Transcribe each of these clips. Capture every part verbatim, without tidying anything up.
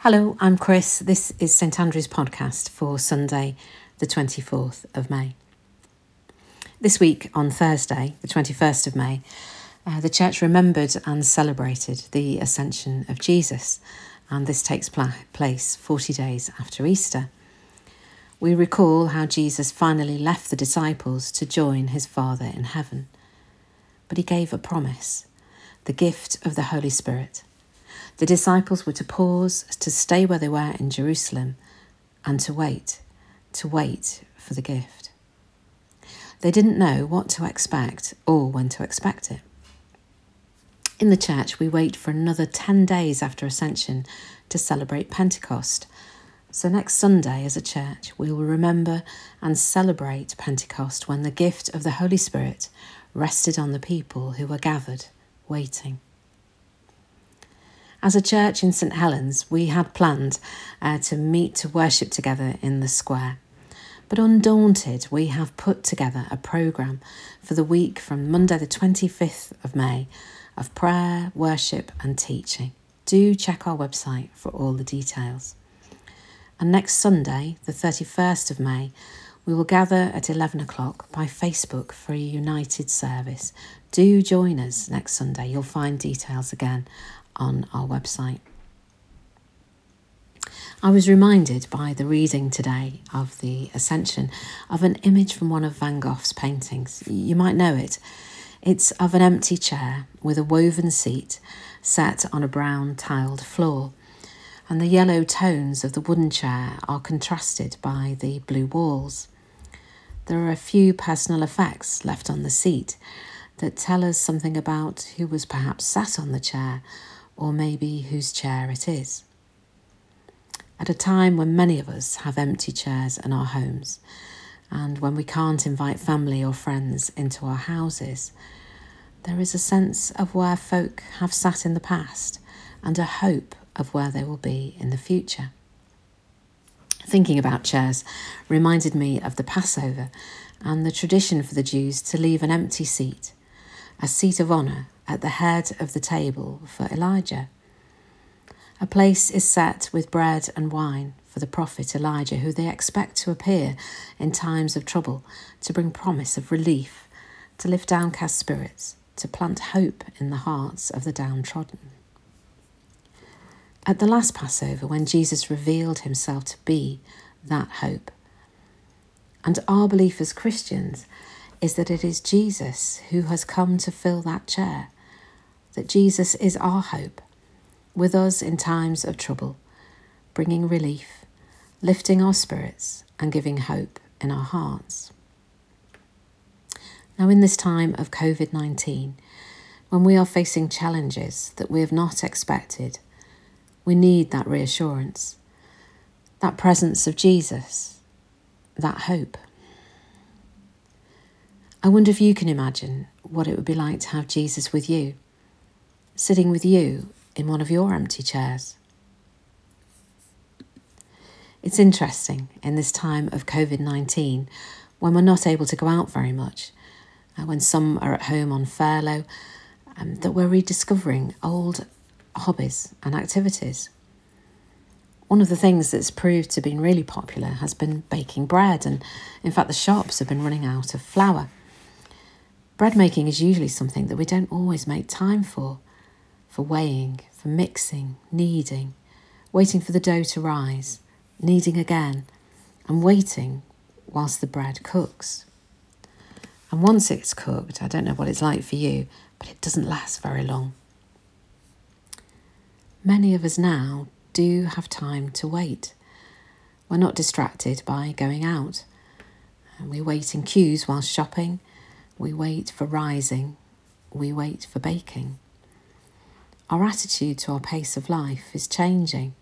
Hello, I'm Chris. This is St Andrew's podcast for Sunday, the twenty-fourth of May. This week, on Thursday, the twenty-first of May, uh, the church remembered and celebrated the Ascension of Jesus, and this takes pla- place forty days after Easter. We recall how Jesus finally left the disciples to join his Father in heaven. But he gave a promise, the gift of the Holy Spirit. The disciples were to pause, to stay where they were in Jerusalem, and to wait, to wait for the gift. They didn't know what to expect or when to expect it. In the church, we wait for another ten days after Ascension to celebrate Pentecost. So next Sunday, as a church, we will remember and celebrate Pentecost, when the gift of the Holy Spirit rested on the people who were gathered, waiting. As a church in St Helens, we had planned uh, to meet to worship together in the square. But undaunted, we have put together a programme for the week from Monday the twenty-fifth of May of prayer, worship and teaching. Do check our website for all the details. And next Sunday, the thirty-first of May, we will gather at eleven o'clock by Facebook for a united service. Do join us next Sunday. You'll find details again on our website. I was reminded by the reading today of the Ascension of an image from one of Van Gogh's paintings. You might know it. It's of an empty chair with a woven seat set on a brown tiled floor, and the yellow tones of the wooden chair are contrasted by the blue walls. There are a few personal effects left on the seat that tell us something about who was perhaps sat on the chair, or maybe whose chair it is. At a time when many of us have empty chairs in our homes, and when we can't invite family or friends into our houses, there is a sense of where folk have sat in the past and a hope of where they will be in the future. Thinking about chairs reminded me of the Passover and the tradition for the Jews to leave an empty seat, a seat of honour at the head of the table for Elijah. A place is set with bread and wine for the prophet Elijah, who they expect to appear in times of trouble, to bring promise of relief, to lift downcast spirits, to plant hope in the hearts of the downtrodden. At the last Passover, when Jesus revealed himself to be that hope, and our belief as Christians is that it is Jesus who has come to fill that chair, that Jesus is our hope, with us in times of trouble, bringing relief, lifting our spirits and giving hope in our hearts. Now, in this time of covid nineteen, when we are facing challenges that we have not expected, we need that reassurance, that presence of Jesus, that hope. I wonder if you can imagine what it would be like to have Jesus with you, sitting with you in one of your empty chairs. It's interesting in this time of covid nineteen, when we're not able to go out very much, uh, when some are at home on furlough, um, that we're rediscovering old hobbies and activities. One of the things that's proved to have been really popular has been baking bread, and in fact the shops have been running out of flour. Bread making is usually something that we don't always make time for, for weighing, for mixing, kneading, waiting for the dough to rise, kneading again, and waiting whilst the bread cooks. And once it's cooked, I don't know what it's like for you, but it doesn't last very long. Many of us now do have time to wait. We're not distracted by going out. We wait in queues while shopping. We wait for rising. We wait for baking. Our attitude to our pace of life is changing.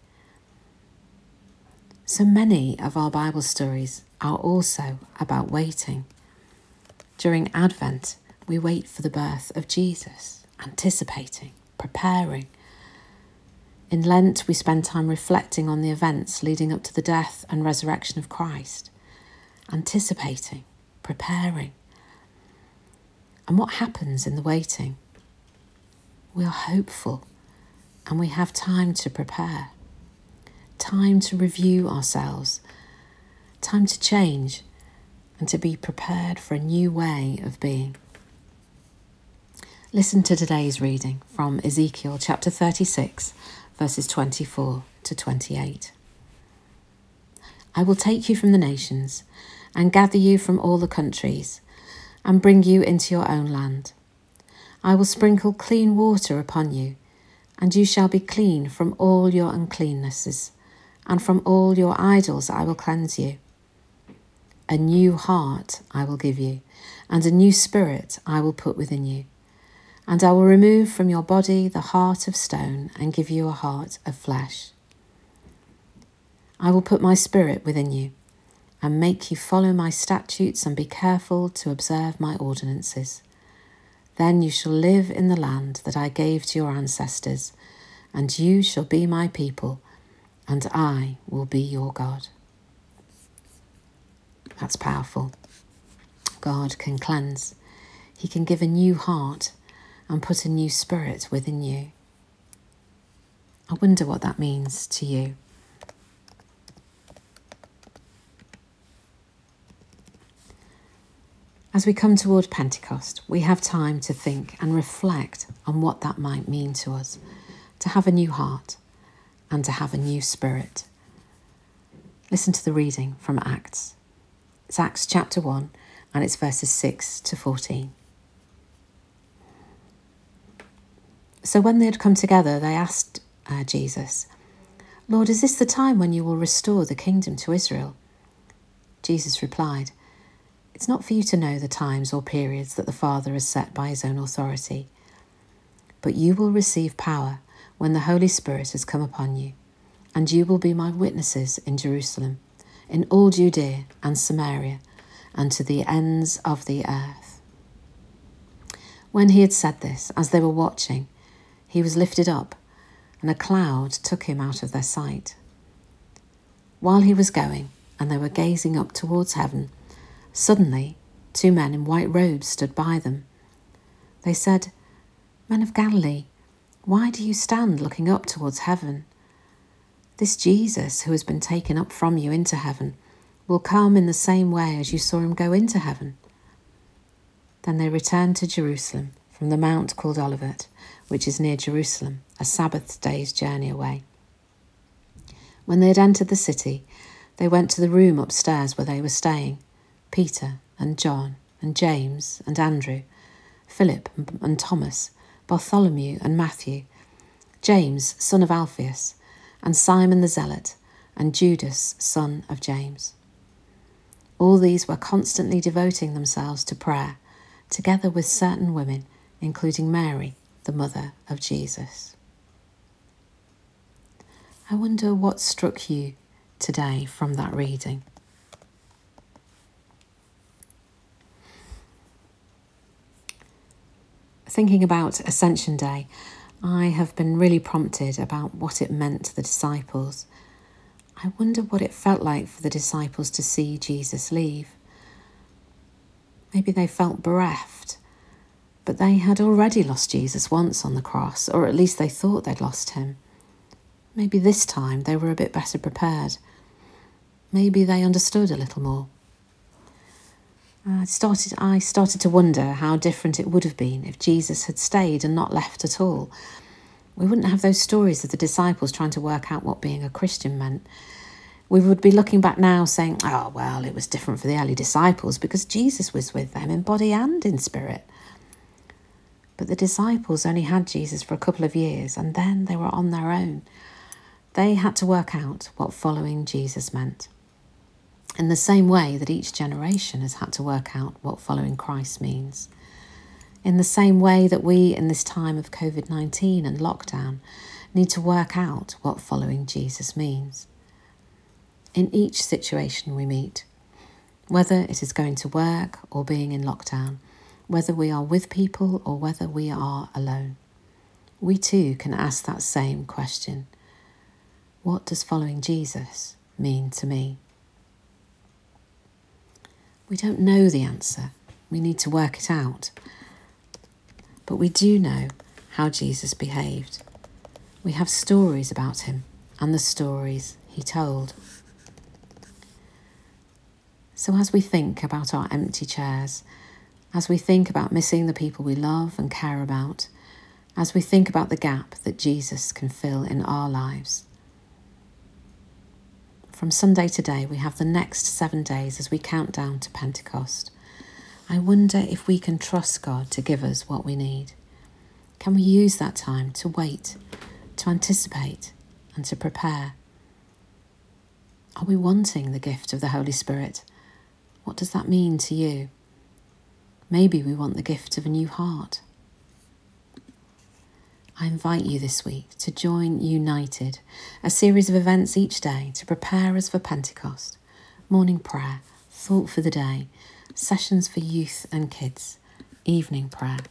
So many of our Bible stories are also about waiting. During Advent, we wait for the birth of Jesus, anticipating, preparing. In Lent, we spend time reflecting on the events leading up to the death and resurrection of Christ, anticipating, preparing. And what happens in the waiting? We are hopeful and we have time to prepare. time to review ourselves, time to change and to be prepared for a new way of being. Listen to today's reading from Ezekiel chapter thirty-six, verses twenty-four to twenty-eight. I will take you from the nations and gather you from all the countries and bring you into your own land. I will sprinkle clean water upon you, and you shall be clean from all your uncleannesses, and from all your idols I will cleanse you. A new heart I will give you, and a new spirit I will put within you. And I will remove from your body the heart of stone and give you a heart of flesh. I will put my spirit within you and make you follow my statutes and be careful to observe my ordinances. Then you shall live in the land that I gave to your ancestors, and you shall be my people, and I will be your God. That's powerful. God can cleanse. He can give a new heart and put a new spirit within you. I wonder what that means to you. As we come toward Pentecost, we have time to think and reflect on what that might mean to us, to have a new heart and to have a new spirit. Listen to the reading from Acts. It's Acts chapter one and it's verses six to fourteen. So when they had come together, they asked uh, Jesus, Lord, is this the time when you will restore the kingdom to Israel? Jesus replied, It's not for you to know the times or periods that the Father has set by his own authority, but you will receive power when the Holy Spirit has come upon you, and you will be my witnesses in Jerusalem, in all Judea and Samaria, and to the ends of the earth. When he had said this, as they were watching, he was lifted up, and a cloud took him out of their sight. While he was going, and they were gazing up towards heaven, suddenly two men in white robes stood by them. They said, Men of Galilee, why do you stand looking up towards heaven? This Jesus, who has been taken up from you into heaven, will come in the same way as you saw him go into heaven. Then they returned to Jerusalem from the mount called Olivet, which is near Jerusalem, a Sabbath day's journey away. When they had entered the city, they went to the room upstairs where they were staying, Peter and John and James and Andrew, Philip and Thomas, Bartholomew and Matthew, James, son of Alphaeus, and Simon the Zealot, and Judas, son of James. All these were constantly devoting themselves to prayer, together with certain women, including Mary, the mother of Jesus. I wonder what struck you today from that reading. Thinking about Ascension Day, I have been really prompted about what it meant to the disciples. I wonder what it felt like for the disciples to see Jesus leave. Maybe they felt bereft, but they had already lost Jesus once on the cross, or at least they thought they'd lost him. Maybe this time they were a bit better prepared. Maybe they understood a little more. I started, I started to wonder how different it would have been if Jesus had stayed and not left at all. We wouldn't have those stories of the disciples trying to work out what being a Christian meant. We would be looking back now saying, oh, well, it was different for the early disciples because Jesus was with them in body and in spirit. But the disciples only had Jesus for a couple of years and then they were on their own. They had to work out what following Jesus meant. In the same way that each generation has had to work out what following Christ means. In the same way that we, in this time of covid nineteen and lockdown, need to work out what following Jesus means. In each situation we meet, whether it is going to work or being in lockdown, whether we are with people or whether we are alone, we too can ask that same question. What does following Jesus mean to me? We don't know the answer. We need to work it out. But we do know how Jesus behaved. We have stories about him and the stories he told. So as we think about our empty chairs, as we think about missing the people we love and care about, as we think about the gap that Jesus can fill in our lives, from Sunday to day, we have the next seven days as we count down to Pentecost. I wonder if we can trust God to give us what we need. Can we use that time to wait, to anticipate, and to prepare? Are we wanting the gift of the Holy Spirit? What does that mean to you? Maybe we want the gift of a new heart. I invite you this week to join United, a series of events each day to prepare us for Pentecost, morning prayer, thought for the day, sessions for youth and kids, evening prayer.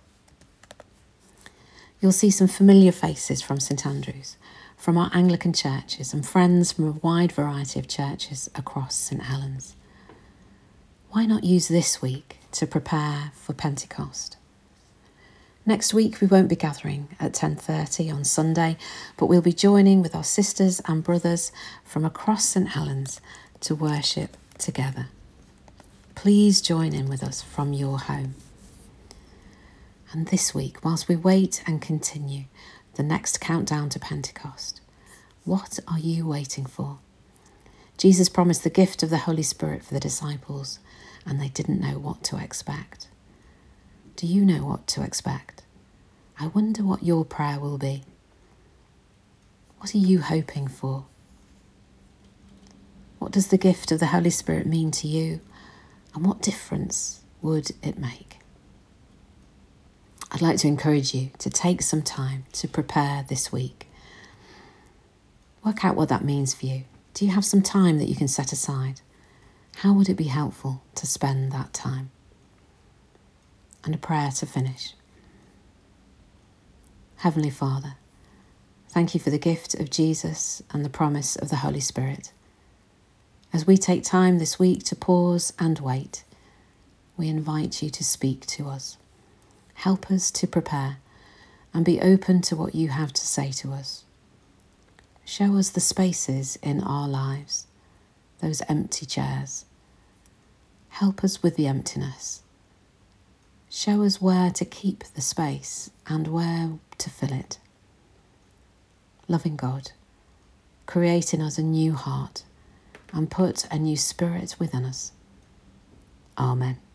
You'll see some familiar faces from St Andrews, from our Anglican churches, and friends from a wide variety of churches across St Helens. Why not use this week to prepare for Pentecost? Next week we won't be gathering at ten thirty on Sunday, but we'll be joining with our sisters and brothers from across St Helens to worship together. Please join in with us from your home. And this week, whilst we wait and continue the next countdown to Pentecost, what are you waiting for? Jesus promised the gift of the Holy Spirit for the disciples, and they didn't know what to expect. Do you know what to expect? I wonder what your prayer will be. What are you hoping for? What does the gift of the Holy Spirit mean to you, and what difference would it make? I'd like to encourage you to take some time to prepare this week. Work out what that means for you. Do you have some time that you can set aside? How would it be helpful to spend that time? And a prayer to finish. Heavenly Father, thank you for the gift of Jesus and the promise of the Holy Spirit. As we take time this week to pause and wait, we invite you to speak to us. Help us to prepare and be open to what you have to say to us. Show us the spaces in our lives, those empty chairs. Help us with the emptiness. Show us where to keep the space and where to fill it. Loving God, create in us a new heart and put a new spirit within us. Amen.